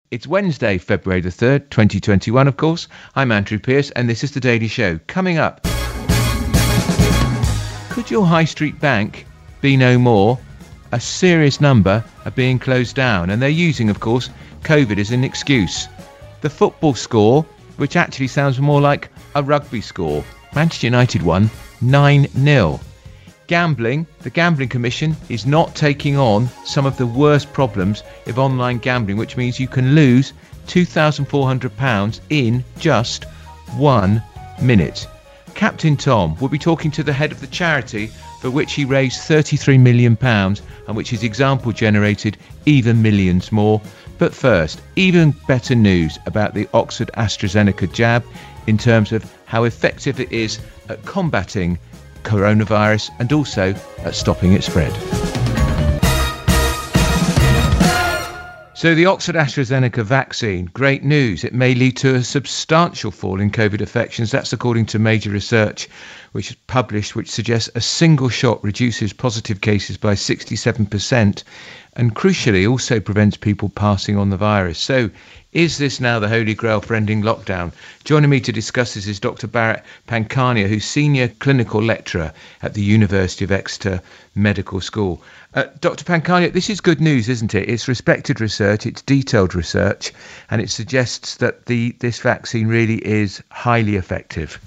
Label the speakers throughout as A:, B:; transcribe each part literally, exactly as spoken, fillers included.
A: It's Wednesday, February the third, twenty twenty-one, of course. I'm Andrew Pierce, and this is The Daily Show. Coming up, could your high street bank be no more? A serious number are being closed down, and they're using, of course, COVID as an excuse. The football score, which actually sounds more like a rugby score. Manchester United won nine nil. Gambling, the Gambling Commission is not taking on some of the worst problems of online gambling, which means you can lose two thousand four hundred pounds in just one minute. Captain Tom will be talking to the head of the charity for which he raised thirty-three million pounds and which his example generated even millions more. But first, even better news about the Oxford AstraZeneca jab in terms of how effective it is at combating coronavirus and also at stopping its spread. So the Oxford AstraZeneca vaccine, great news. It may lead to a substantial fall in COVID infections. That's according to major research which is published, which suggests a single shot reduces positive cases by sixty-seven percent and crucially also prevents people passing on the virus. So is this now the holy grail for ending lockdown? Joining me to discuss this is Doctor Bharat Pankhania, who's Senior Clinical Lecturer at the University of Exeter Medical School. Uh, Doctor Pankhania, this is good news, isn't it? It's respected research, it's detailed research, and it suggests that the this vaccine really is highly effective.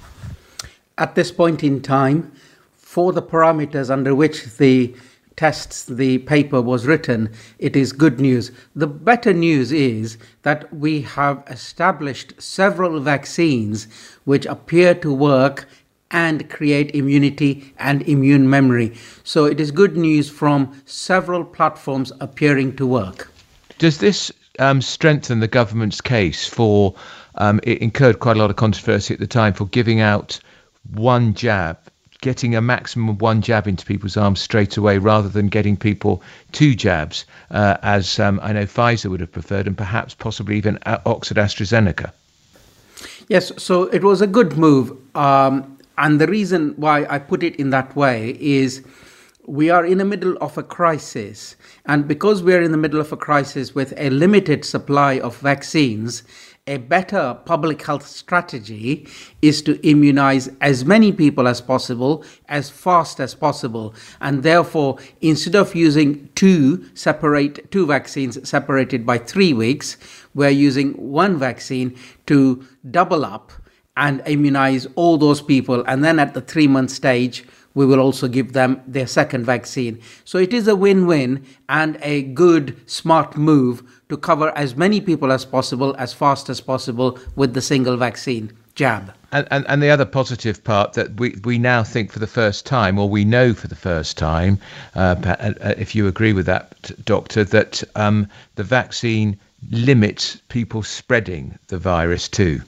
B: At this point in time, for the parameters under which the tests, the paper was written, it is good news. The better news is that we have established several vaccines which appear to work and create immunity and immune memory. So it is good news from several platforms appearing to work.
A: Does this um, strengthen the government's case for, um, it incurred quite a lot of controversy at the time, for giving out one jab, getting a maximum of one jab into people's arms straight away rather than getting people two jabs, uh, as um, I know Pfizer would have preferred and perhaps possibly even Oxford AstraZeneca?
B: Yes, so it was a good move. Um, and the reason why I put it in that way is we are in the middle of a crisis. And because we are in the middle of a crisis with a limited supply of vaccines, a better public health strategy is to immunize as many people as possible, as fast as possible. And therefore, instead of using two separate two vaccines separated by three weeks, we're using one vaccine to double up and immunize all those people. And then at the three-month stage, we will also give them their second vaccine. So it is a win-win and a good, smart move to cover as many people as possible, as fast as possible with the single vaccine jab.
A: And, and, and the other positive part that we, we now think for the first time, or we know for the first time, uh, if you agree with that, Doctor, that um, the vaccine limits people spreading the virus too.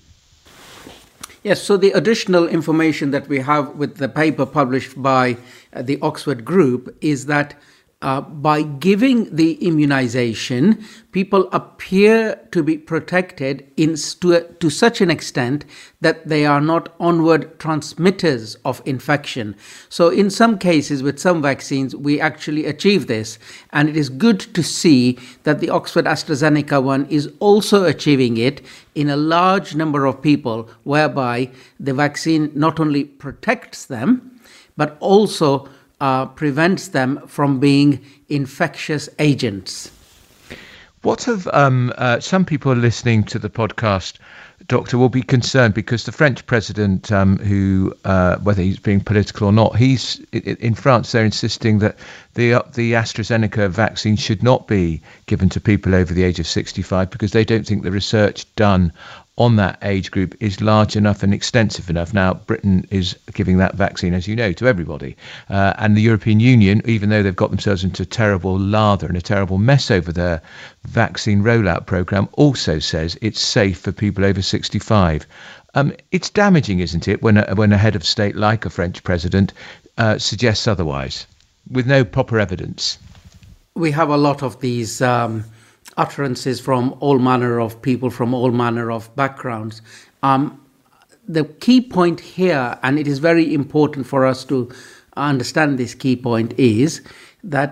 B: Yes, so the additional information that we have with the paper published by uh, the Oxford group is that uh, by giving the immunization, people appear to be protected in to, to such an extent that they are not onward transmitters of infection. So in some cases with some vaccines, we actually achieve this. And it is good to see that the Oxford AstraZeneca one is also achieving it in a large number of people, whereby the vaccine not only protects them, but also uh, prevents them from being infectious agents.
A: What have um, uh, some people listening to the podcast, Doctor, will be concerned because the French president, um, who, uh, whether he's being political or not, he's in France. They're insisting that the uh, the AstraZeneca vaccine should not be given to people over the age of sixty-five because they don't think the research done on that age group is large enough and extensive enough. Now, Britain is giving that vaccine, as you know, to everybody. Uh, and the European Union, even though they've got themselves into a terrible lather and a terrible mess over their vaccine rollout programme, also says it's safe for people over sixty-five. Um, it's damaging, isn't it, when a, when a head of state like a French president uh, suggests otherwise, with no proper evidence?
B: We have a lot of these Um... utterances from all manner of people, from all manner of backgrounds. Um, the key point here, and it is very important for us to understand this key point, is that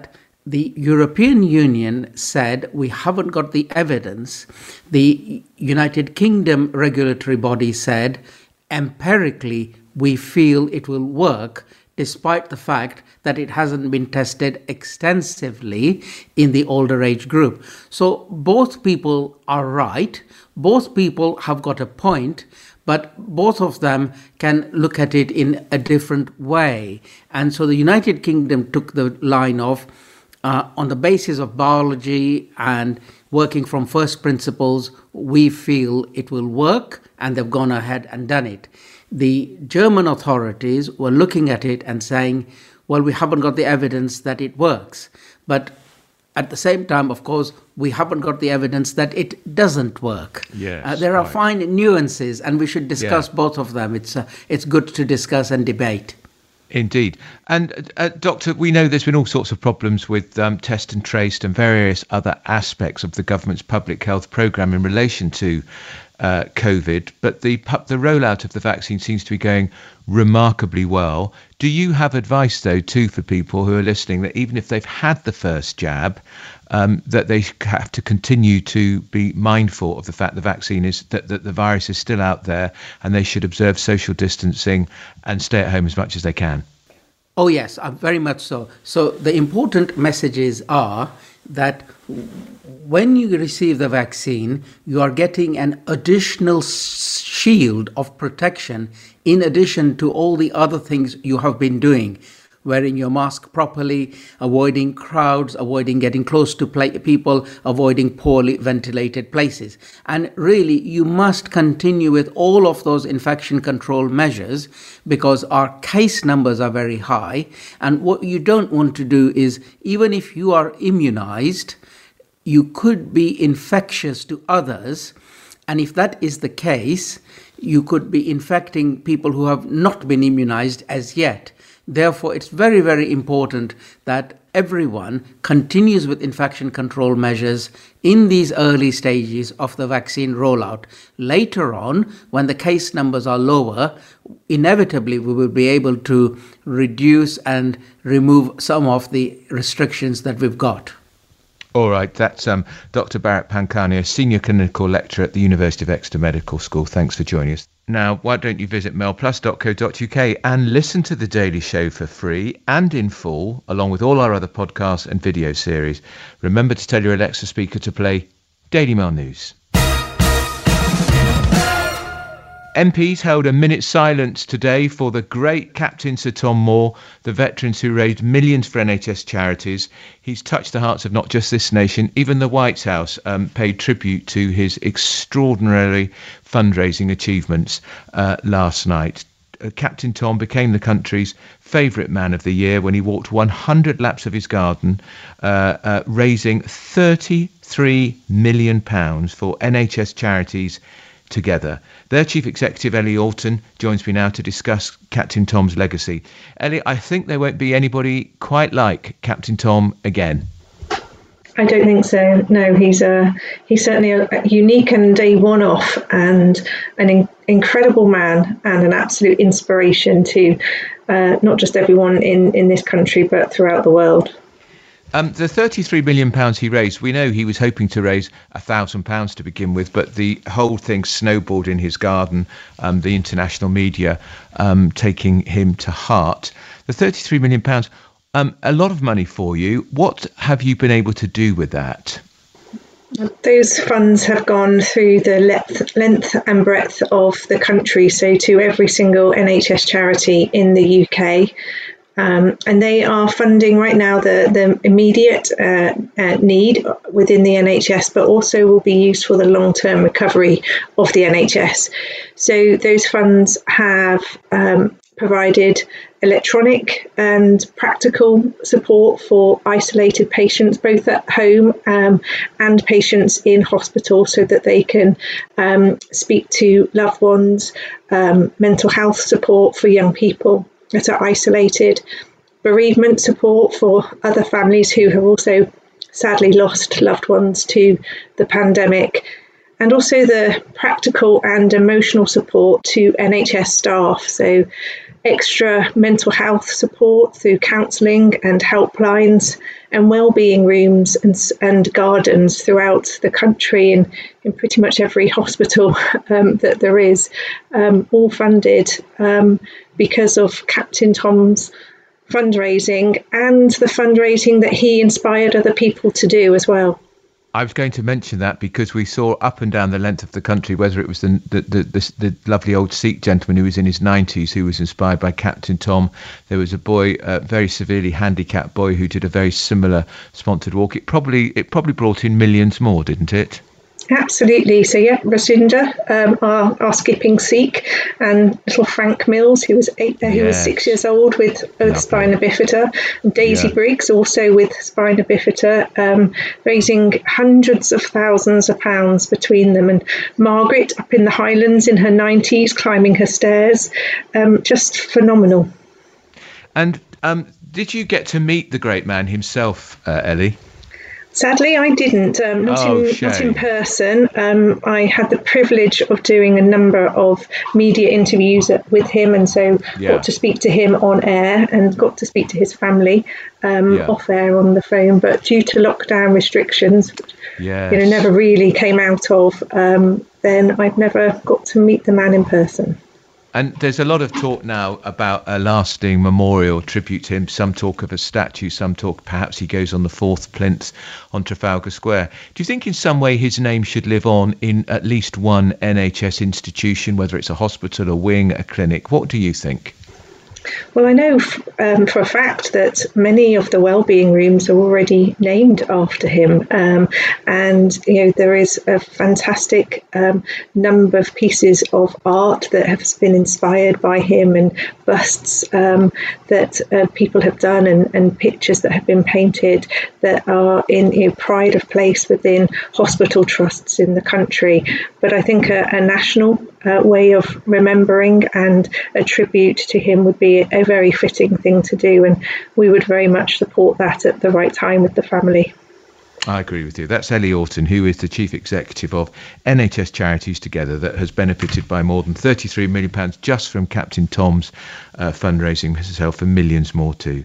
B: the European Union said we haven't got the evidence. The United Kingdom regulatory body said empirically we feel it will work, despite the fact that it hasn't been tested extensively in the older age group. So both people are right. Both people have got a point, but both of them can look at it in a different way. And so the United Kingdom took the line of, uh, on the basis of biology and working from first principles, we feel it will work, and they've gone ahead and done it. The German authorities were looking at it and saying, well, we haven't got the evidence that it works. But at the same time, of course, we haven't got the evidence that it doesn't work.
A: Yes,
B: uh, there are
A: right.
B: fine nuances, and we should discuss
A: Yeah.
B: both of them. It's uh, it's good to discuss and debate.
A: Indeed. And, uh, Doctor, we know there's been all sorts of problems with um, test and traced and various other aspects of the government's public health programme in relation to uh, COVID, but the the rollout of the vaccine seems to be going remarkably well. Do you have advice, though, too, for people who are listening, that even if they've had the first jab, um, that they have to continue to be mindful of the fact the vaccine is, that, that the virus is still out there, and they should observe social distancing and stay at home as much as they can?
B: Oh, yes, uh, very much so. So the important messages are that when you receive the vaccine, you are getting an additional shield of protection in addition to all the other things you have been doing. Wearing your mask properly, avoiding crowds, avoiding getting close to play- people, avoiding poorly ventilated places. And really, you must continue with all of those infection control measures because our case numbers are very high. And what you don't want to do is, even if you are immunized, you could be infectious to others. And if that is the case, you could be infecting people who have not been immunized as yet. Therefore, it's very, very important that everyone continues with infection control measures in these early stages of the vaccine rollout. Later on, when the case numbers are lower, inevitably we will be able to reduce and remove some of the restrictions that we've got.
A: All right, that's um, Doctor Bharat Pankhania, Senior Clinical Lecturer at the University of Exeter Medical School. Thanks for joining us. Now, why don't you visit mail plus dot co dot uk and listen to The Daily Show for free and in full, along with all our other podcasts and video series. Remember to tell your Alexa speaker to play Daily Mail News. M Ps held a minute's silence today for the great Captain Sir Tom Moore, the veterans who raised millions for N H S charities. He's touched the hearts of not just this nation, even the White House um, paid tribute to his extraordinary fundraising achievements uh, last night. Uh, Captain Tom became the country's favourite man of the year when he walked one hundred laps of his garden, uh, uh, raising thirty-three million pounds for N H S charities together. Their Chief Executive, Ellie Alton, joins me now to discuss Captain Tom's legacy. Ellie, I think there won't be anybody quite like Captain Tom again.
C: I don't think so. No, he's a he's certainly a, a unique and a one-off, and an in, incredible man, and an absolute inspiration to uh, not just everyone in, in this country, but throughout the world.
A: Um, the thirty-three million pounds he raised, we know he was hoping to raise one thousand pounds to begin with, but the whole thing snowballed in his garden, um, the international media um, taking him to heart. The thirty-three million pounds, um, a lot of money for you. What have you been able to do with that?
C: Those funds have gone through the length, length and breadth of the country, so to every single N H S charity in the U K. Um, and they are funding right now the, the immediate uh, uh, need within the N H S, but also will be used for the long-term recovery of the N H S. So those funds have um, provided electronic and practical support for isolated patients, both at home um, and patients in hospital, so that they can um, speak to loved ones, um, mental health support for young people that are isolated, bereavement support for other families who have also sadly lost loved ones to the pandemic, and also the practical and emotional support to N H S staff. So extra mental health support through counselling and helplines and wellbeing rooms and, and gardens throughout the country and in pretty much every hospital um, that there is, um, all funded um, because of Captain Tom's fundraising and the fundraising that he inspired other people to do as well.
A: I was going to mention that because we saw up and down the length of the country, whether it was the the, the, the, the lovely old Sikh gentleman who was in his nineties who was inspired by Captain Tom. There was a boy, a very severely handicapped boy, who did a very similar sponsored walk. It probably it probably brought in millions more, didn't it?
C: Absolutely. So yeah, Rasinder, um, our, our skipping Sikh, and little Frank Mills, who was eight, uh, who yes. was six years old with, with spina bifida, and Daisy yeah. Briggs, also with spina bifida, um, raising hundreds of thousands of pounds between them, and Margaret up in the Highlands in her nineties, climbing her stairs, um, just phenomenal.
A: And um, did you get to meet the great man himself, uh, Ellie?
C: Sadly, I didn't, um, not,
A: oh,
C: in, not in person. Um, I had the privilege of doing a number of media interviews with him, and so yeah. got to speak to him on air and got to speak to his family um, yeah. off air on the phone. But due to lockdown restrictions, yes. you know, never really came out of, um, then I've never got to meet the man in person.
A: And there's a lot of talk now about a lasting memorial tribute to him. Some talk of a statue, some talk perhaps he goes on the fourth plinth on Trafalgar Square. Do you think in some way his name should live on in at least one N H S institution, whether it's a hospital, a wing, a clinic? What do you think?
C: Well, I know um, for a fact that many of the wellbeing rooms are already named after him, um, and you know there is a fantastic um, number of pieces of art that have been inspired by him, and busts um, that uh, people have done, and, and pictures that have been painted that are in you know, pride of place within hospital trusts in the country. But I think a, a national uh, way of remembering and a tribute to him would be a very fitting thing to do, and we would very much support that at the right time with the family.
A: I agree with you. That's Ellie Orton, who is the Chief Executive of N H S Charities Together, that has benefited by more than thirty-three million pounds just from Captain Tom's uh, fundraising herself, and millions more too.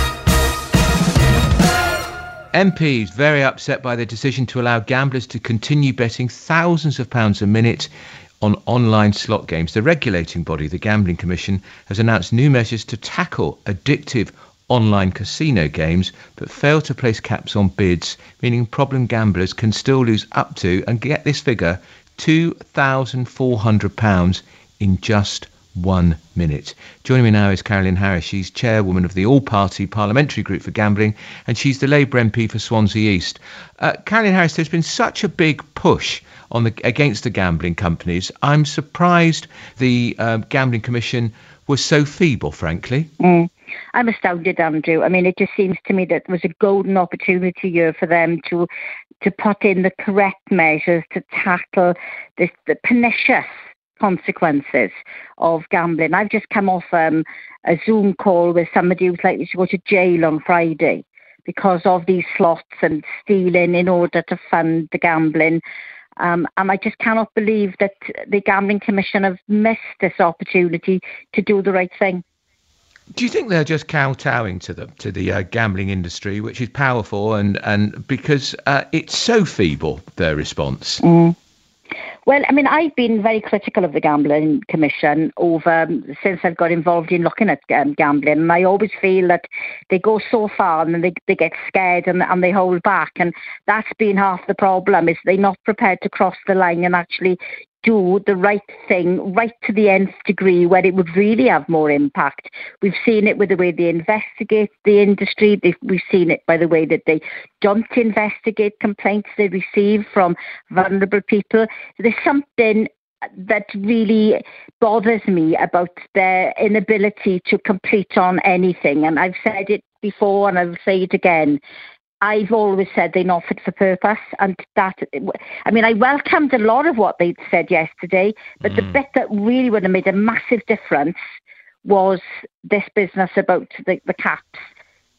A: M Ps very upset by the decision to allow gamblers to continue betting thousands of pounds a minute on online slot games. The regulating body, the Gambling Commission, has announced new measures to tackle addictive online casino games, but failed to place caps on bids, meaning problem gamblers can still lose up to, and get this figure, two thousand four hundred pounds in just one minute. Joining me now is Carolyn Harris. She's chairwoman of the All-Party Parliamentary Group for Gambling, and she's the Labour M P for Swansea East. Uh, Carolyn Harris, there's been such a big push on the against the gambling companies. I'm surprised the uh, Gambling Commission was so feeble, frankly.
D: Mm. I'm astounded, Andrew. I mean, it just seems to me that it was a golden opportunity here for them to to put in the correct measures to tackle this, the pernicious consequences of gambling. I've just come off um, a Zoom call with somebody who's likely to go to jail on Friday because of these slots and stealing in order to fund the gambling. Um, and I just cannot believe that the Gambling Commission have missed this opportunity to do the right thing.
A: Do you think they're just kowtowing to the to the uh, gambling industry, which is powerful, and and because uh, it's so feeble, their response?
D: Mm. Well, I mean, I've been very critical of the Gambling Commission over um, since I've got involved in looking at um, gambling, and I always feel that they go so far and then they they get scared and and they hold back, and that's been half the problem, is they're not prepared to cross the line and actually do the right thing right to the nth degree where it would really have more impact. We've seen it with the way they investigate the industry. They've, we've seen it by the way that they don't investigate complaints they receive from vulnerable people. There's something that really bothers me about their inability to complete on anything. And I've said it before and I'll say it again. I've always said they're not fit for purpose, and that, I mean, I welcomed a lot of what they said yesterday, but mm. the bit that really would have made a massive difference was this business about the, the caps.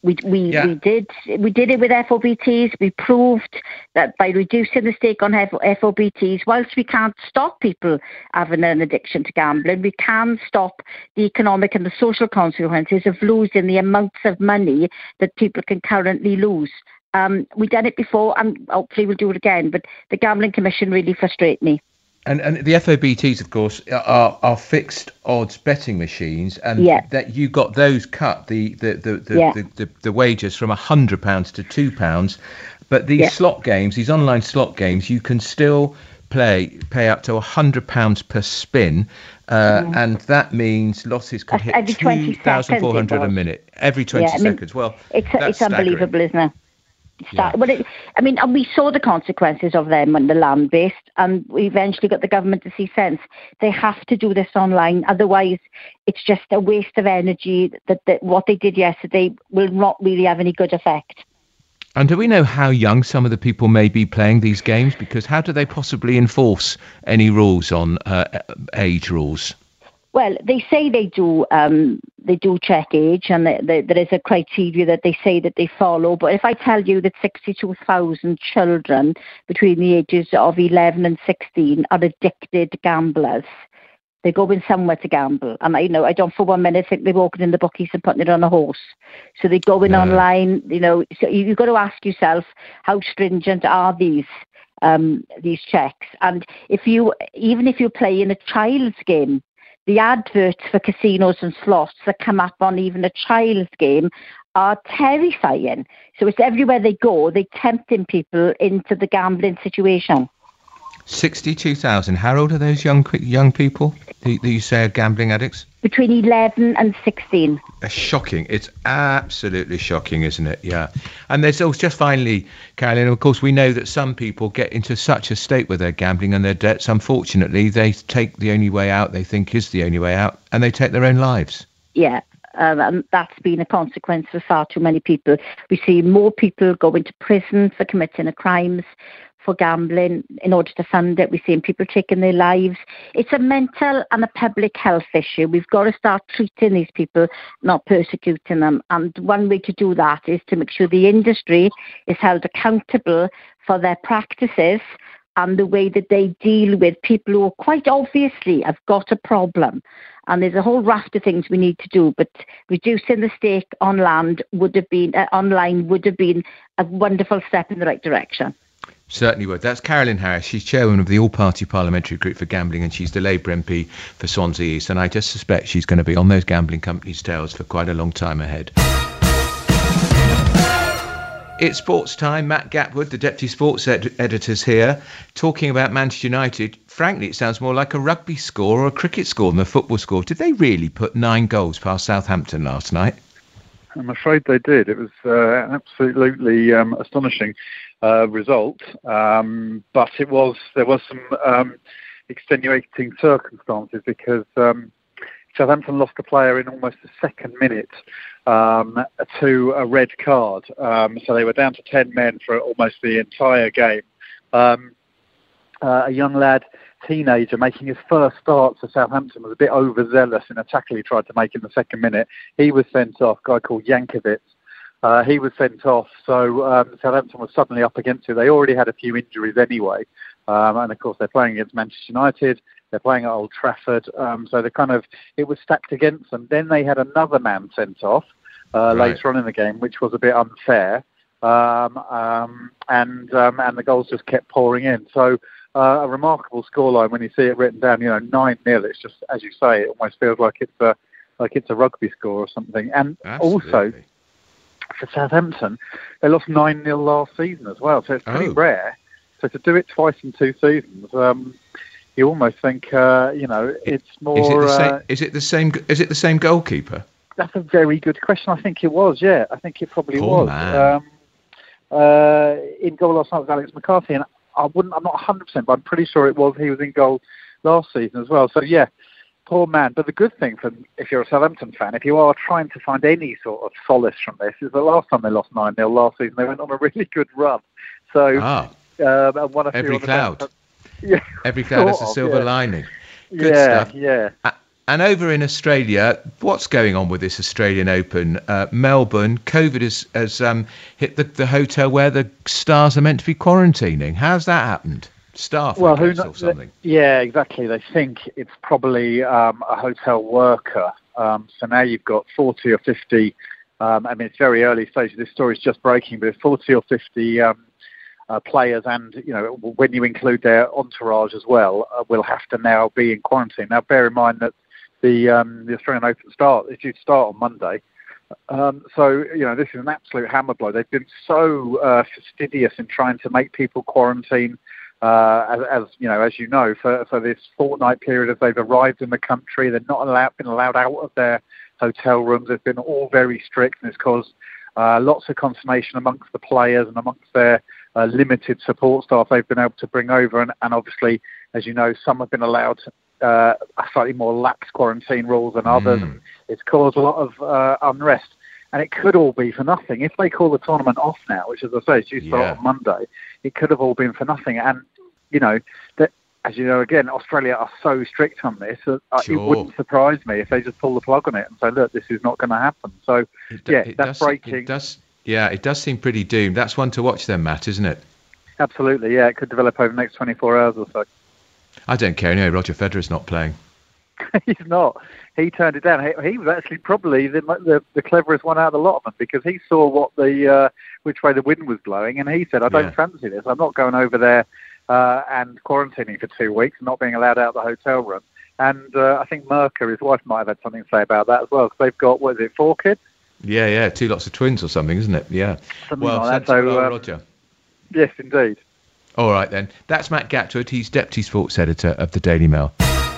D: We we,
A: Yeah.
D: we did we did it with F O B Ts. We proved that by reducing the stake on F- FOBTs, whilst we can't stop people having an addiction to gambling, we can stop the economic and the social consequences of losing the amounts of money that people can currently lose. Um, we've done it before, and hopefully we'll do it again. But the Gambling Commission really frustrate me.
A: And and the F O B Ts, of course, are, are fixed odds betting machines, and
D: Yeah.
A: that you got those cut the the the the,
D: Yeah.
A: the, the, the wages from a hundred pounds to two pounds. But these
D: Yeah.
A: slot games, these online slot games, you can still play pay up to a hundred pounds per spin, uh,
D: Mm.
A: and that means losses could
D: That's
A: hit
D: every twenty
A: two thousand four hundred a
D: seconds it was.
A: minute every twenty
D: Yeah, I mean,
A: seconds. Well,
D: It's
A: that's
D: it's unbelievable, isn't it?
A: Yeah.
D: Well, it, I mean, and we saw the consequences of them on the land-based, and we eventually got the government to see sense. They have to do this online, otherwise it's just a waste of energy. That, that what they did yesterday will not really have any good effect.
A: And do we know how young some of the people may be playing these games? Because how do they possibly enforce any rules on uh, age rules?
D: Well, they say they do. Um, they do check age, and they, they, there is a criteria that they say that they follow. But if I tell you that sixty-two thousand children between the ages of eleven and sixteen are addicted gamblers, they're going somewhere to gamble. And I you know I don't for one minute think they're walking in the bookies and putting it on a horse. So they're going
A: No.
D: online. You know, so you, you've got to ask yourself, how stringent are these? Um, these checks? And if you, even if you're playing a child's game, the adverts for casinos and slots that come up on even a child's game are terrifying. So it's everywhere they go, they're tempting people into the gambling situation.
A: sixty-two thousand. How old are those young young people that that you say are gambling addicts?
D: Between eleven and sixteen.
A: They're shocking. It's absolutely shocking, isn't it? Yeah. And there's also, just finally, Carolyn, of course, we know that some people get into such a state with their gambling and their debts, unfortunately, they take the only way out they think is the only way out, and they take their own lives.
D: Yeah. Um, and that's been a consequence for far too many people. We see more people go into prison for committing crimes, for gambling, in order to fund it. We're seeing people taking their lives. It's a mental and a public health issue. We've got to start treating these people, not persecuting them. And one way to do that is to make sure the industry is held accountable for their practices and the way that they deal with people who quite obviously have got a problem. And there's a whole raft of things we need to do, but reducing the stake on land would have been, uh, online would have been a wonderful step in the right direction.
A: Certainly would. That's Carolyn Harris. She's chairwoman of the All-Party Parliamentary Group for Gambling, and she's the Labour M P for Swansea East. And I just suspect she's going to be on those gambling companies' tails for quite a long time ahead. It's sports time. Matt Gatwood, the Deputy Sports ed- Editor's here, talking about Manchester United. Frankly, it sounds more like a rugby score or a cricket score than a football score. Did they really put nine goals past Southampton last night?
E: I'm afraid they did. It was uh, an absolutely um, astonishing uh, result, um, but it was there was some um, extenuating circumstances because um, Southampton lost a player in almost the second minute um, to a red card. Um, so they were down to ten men for almost the entire game. Um, uh, a young lad, teenager, making his first start for Southampton, was a bit overzealous in a tackle he tried to make in the second minute. He was sent off, a guy called Yankovic. Uh, he was sent off, so um, Southampton was suddenly up against it. They already had a few injuries anyway, um, and of course they're playing against Manchester United. They're playing at Old Trafford, um, so they kind of it was stacked against them. Then they had another man sent off uh,
A: Right.
E: later on in the game, which was a bit unfair, um, um, and um, and the goals just kept pouring in. So uh, a remarkable scoreline when you see it written down. You know, nine nil. It's just, as you say, it almost feels like it's a like it's a rugby score or something. And also,
A: Absolutely.
E: for Southampton, they lost nine nil last season as well, so it's pretty
A: Oh.
E: rare. So to do it twice in two seasons, um, you almost think, uh, you know, it's more.
A: Is it the same?
E: Uh,
A: Is it the same? Is it the same goalkeeper?
E: that's a very good question. I think it was, yeah. I think it probably
A: Poor
E: was.
A: man.
E: Um, uh, in goal last night was Alex McCarthy, and I wouldn't. I'm not one hundred percent, but I'm pretty sure it was. He was in goal last season as well. So yeah. Poor man. But the good thing, for if you're a Southampton fan, if you are trying to find any sort of solace from this, is the last time they lost nine nil last season, they went on a really good run. So,
A: Ah,
E: um, and won a few
A: every
E: on the
A: cloud.
E: bench. Yeah,
A: every cloud has a
E: sort of,
A: silver
E: yeah.
A: lining. Good
E: yeah,
A: stuff.
E: yeah.
A: A- And over in Australia, what's going on with this Australian Open? Uh, Melbourne, COVID has, has um, hit the, the hotel where the stars are meant to be quarantining. How's that happened? Staff,
E: well,
A: I guess,
E: who
A: or something?
E: Yeah, exactly. They think it's probably um, a hotel worker. Um, so now you've got forty or fifty. Um, I mean, it's very early stage. This story's just breaking, but forty or fifty um, uh, players, and you know, when you include their entourage as well, uh, will have to now be in quarantine. Now, bear in mind that the um, the Australian Open start is due to start on Monday. Um, so you know, this is an absolute hammer blow. They've been so uh, fastidious in trying to make people quarantine. Uh, as, as you know, as you know, for, for this fortnight period as they've arrived in the country, they're not allowed, been allowed out of their hotel rooms. They've been all very strict, and it's caused uh, lots of consternation amongst the players and amongst their uh, limited support staff they've been able to bring over. And, and obviously, as you know, some have been allowed uh, slightly more lax quarantine rules than others.
A: Mm.
E: And it's caused a lot of uh, unrest. And it could all be for nothing. If they call the tournament off now, which, as I say, is due to start
A: Yeah.
E: on Monday, it could have all been for nothing. And you know, that, as you know, again, Australia are so strict on this, uh,
A: Sure.
E: it wouldn't surprise me if they just pull the plug on it and say, look, this is not going to happen. So,
A: It do-
E: yeah,
A: it
E: that's
A: does,
E: breaking.
A: It does, yeah, it does seem pretty doomed. That's one to watch then, Matt, isn't it?
E: Absolutely, yeah, it could develop over the next twenty-four hours or so.
A: I don't care anyway. Roger Federer's not playing.
E: He's not. He turned it down. He, he was actually probably the, the the cleverest one out of the lot of them, because he saw what the uh, which way the wind was blowing, and he said, I don't
A: Yeah.
E: fancy this. I'm not going over there uh, and quarantining for two weeks and not being allowed out of the hotel room. And uh, I think Merker, his wife, might have had something to say about that as well, because they've got, what is it, four kids?
A: Yeah, yeah, two lots of twins or something, isn't it? Yeah.
E: Something
A: Well,
E: like that.
A: sensible
E: So,
A: old
E: um,
A: Roger.
E: Yes, indeed.
A: All right, then. That's Matt Gatwood. He's Deputy Sports Editor of the Daily Mail.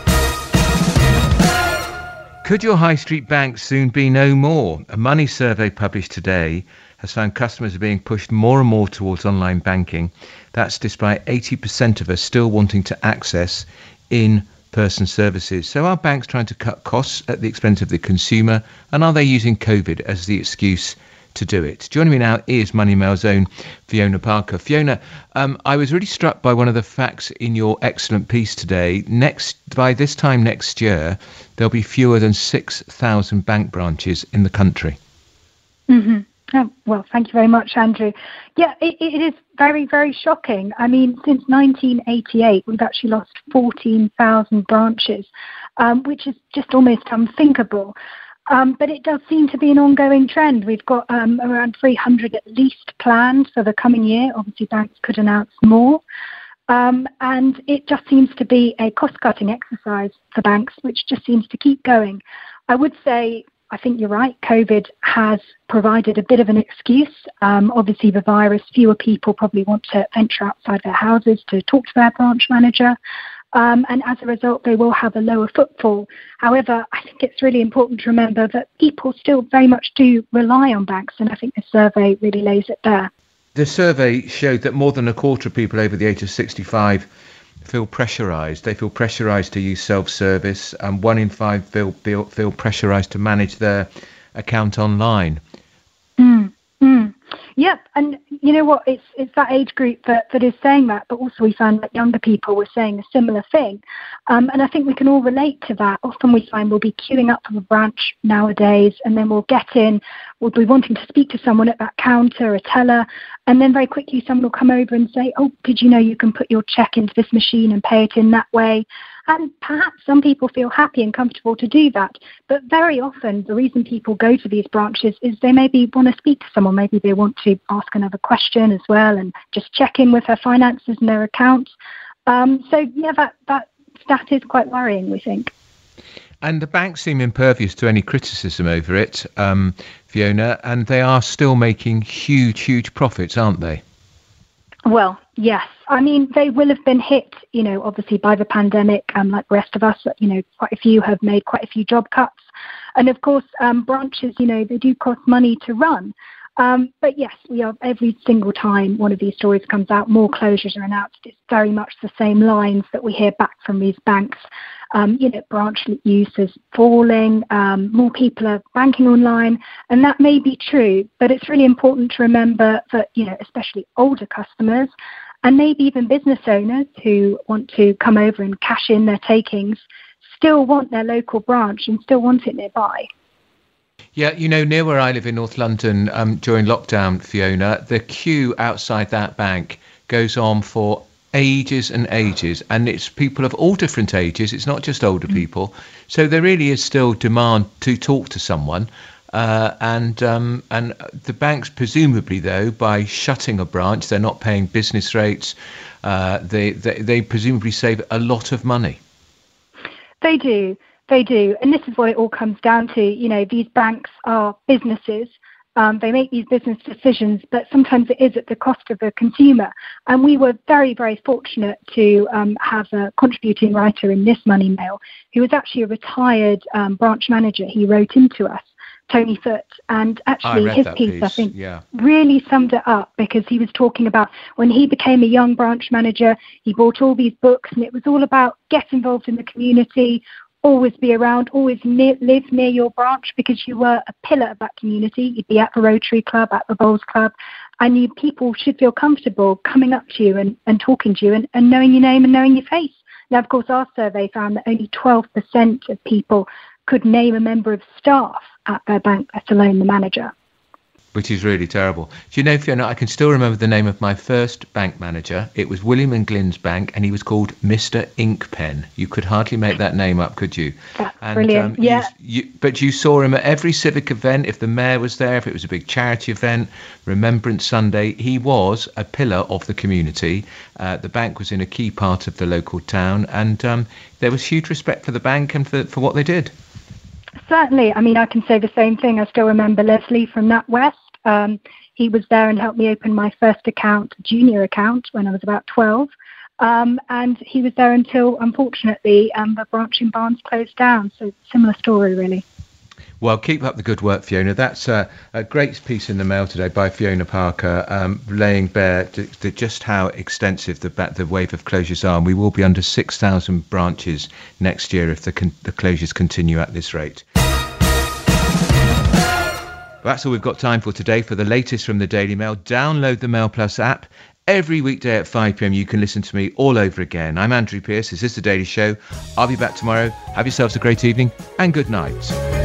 A: Could your high street bank soon be no more? A money survey published today has found customers are being pushed more and more towards online banking. That's despite eighty percent of us still wanting to access in-person services. So are banks trying to cut costs at the expense of the consumer? And are they using COVID as the excuse to do it? Joining me now is Money Mail's own Fiona Parker. Fiona, um, I was really struck by one of the facts in your excellent piece today. Next, by this time next year, there'll be fewer than six thousand bank branches in the country.
F: Mm-hmm. Oh, well, thank you very much, Andrew. Yeah, it, it is very, very shocking. I mean, since nineteen eighty-eight, we've actually lost fourteen thousand branches, um, which is just almost unthinkable. Um, but it does seem to be an ongoing trend. We've got um, around three hundred at least planned for the coming year. Obviously, banks could announce more. Um, and it just seems to be a cost-cutting exercise for banks, which just seems to keep going. I would say, I think you're right, COVID has provided a bit of an excuse. Um, obviously, the virus, fewer people probably want to venture outside their houses to talk to their branch manager. Um, and as a result, they will have a lower footfall. However, I think it's really important to remember that people still very much do rely on banks, and I think the survey really lays it bare.
A: The survey showed that more than a quarter of people over the age of sixty-five feel pressurised. They feel pressurised to use self-service, and one in five feel feel, feel pressurised to manage their account online.
F: Mm, mm. Yep, and you know what? It's it's that age group that, that is saying that, but also we found that younger people were saying a similar thing. Um, and I think we can all relate to that. Often we find we'll be queuing up for a branch nowadays, and then we'll get in, we'll be wanting to speak to someone at that counter, a teller, and then very quickly someone will come over and say, oh, did you know you can put your cheque into this machine and pay it in that way? And perhaps some people feel happy and comfortable to do that. But very often the reason people go to these branches is they maybe want to speak to someone. Maybe they want to ask another question as well and just check in with their finances and their accounts. Um, so, yeah, that, that stat is quite worrying, we think.
A: And the banks seem impervious to any criticism over it, um, Fiona, and they are still making huge, huge profits, aren't they?
F: Well, yes. I mean, they will have been hit, you know, obviously by the pandemic, um, like the rest of us. You know, quite a few have made quite a few job cuts. And of course, um, branches, you know, they do cost money to run. Um, but yes, we are every single time one of these stories comes out, more closures are announced. It's very much the same lines that we hear back from these banks. Um, you know, branch use is falling, um, more people are banking online, and that may be true, but it's really important to remember that, you know, especially older customers and maybe even business owners who want to come over and cash in their takings still want their local branch and still want it nearby.
A: Yeah, you know, near where I live in North London, um, during lockdown, Fiona, the queue outside that bank goes on for ages and ages, and it's people of all different ages. It's not just older mm-hmm. people. So there really is still demand to talk to someone. Uh, and um, and the banks, presumably, though, by shutting a branch, they're not paying business rates. Uh, they, they they presumably save a lot of money.
F: They do. They do. And this is what it all comes down to. You know, these banks are businesses. Um, they make these business decisions, but sometimes it is at the cost of the consumer. And we were very, very fortunate to um, have a contributing writer in this Money Mail who was actually a retired um, branch manager. He wrote into us, Tony Foote, and actually his piece, piece, I think, yeah. really summed it up, because he was talking about when he became a young branch manager, he bought all these books, and it was all about get involved in the community, always be around, always near, live near your branch, because you were a pillar of that community. You'd be at the Rotary Club, at the Bowls Club, and you people should feel comfortable coming up to you and, and talking to you and, and knowing your name and knowing your face. Now, of course, our survey found that only twelve percent of people could name a member of staff at their bank, let alone the manager.
A: Which is really terrible. Do you know, Fiona, I can still remember the name of my first bank manager. It was William and Glynn's Bank, and he was called Mister Inkpen. You could hardly make that name up, could you?
F: That's
A: and,
F: brilliant,
A: um,
F: yeah.
A: You, you, but you saw him at every civic event. If the mayor was there, if it was a big charity event, Remembrance Sunday, he was a pillar of the community. Uh, the bank was in a key part of the local town, and um, there was huge respect for the bank and for, for what they did.
F: Certainly. I mean, I can say the same thing. I still remember Leslie from NatWest. Um, he was there and helped me open my first account, junior account, when I was about twelve. Um, and he was there until, unfortunately, um, the branch in Barnes closed down. So similar story, really.
A: Well, keep up the good work, Fiona. That's a, a great piece in the Mail today by Fiona Parker, um, laying bare to, to just how extensive the, the wave of closures are. And we will be under six thousand branches next year if the, con- the closures continue at this rate. That's all we've got time for today. For the latest from the Daily Mail, download the Mail Plus app. Every weekday at five p.m. you can listen to me all over again. I'm Andrew Pierce. This is The Daily Show. I'll be back tomorrow. Have yourselves a great evening and good night.